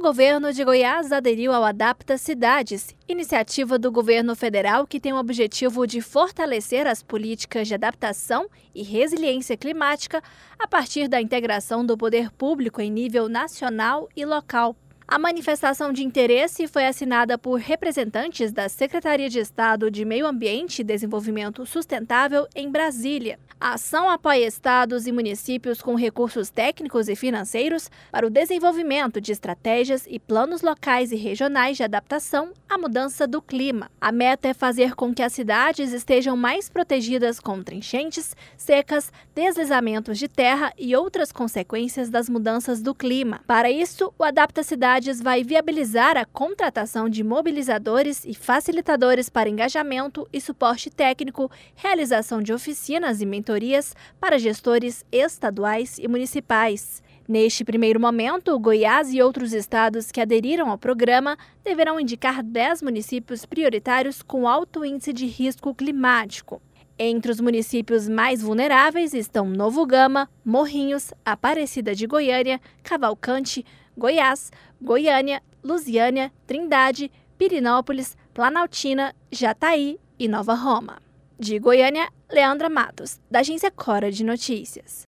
governo de Goiás aderiu ao Adapta Cidades, iniciativa do governo federal que tem o objetivo de fortalecer as políticas de adaptação e resiliência climática a partir da integração do poder público em nível nacional e local. A manifestação de interesse foi assinada por representantes da Secretaria de Estado de Meio Ambiente e Desenvolvimento Sustentável em Brasília. A ação apoia estados e municípios com recursos técnicos e financeiros para o desenvolvimento de estratégias e planos locais e regionais de adaptação à mudança do clima. A meta é fazer com que as cidades estejam mais protegidas contra enchentes, secas, deslizamentos de terra e outras consequências das mudanças do clima. Para isso, o Adapta Cidades vai viabilizar a contratação de mobilizadores e facilitadores para engajamento e suporte técnico, realização de oficinas e mentorias para gestores estaduais e municipais. Neste primeiro momento, Goiás e outros estados que aderiram ao programa deverão indicar 10 municípios prioritários com alto índice de risco climático. Entre os municípios mais vulneráveis estão Novo Gama, Morrinhos, Aparecida de Goiânia, Cavalcante, Goiás, Goiânia, Lusiânia, Trindade, Pirenópolis, Planaltina, Jataí e Nova Roma. De Goiânia, Leandra Matos, da Agência Cora de Notícias.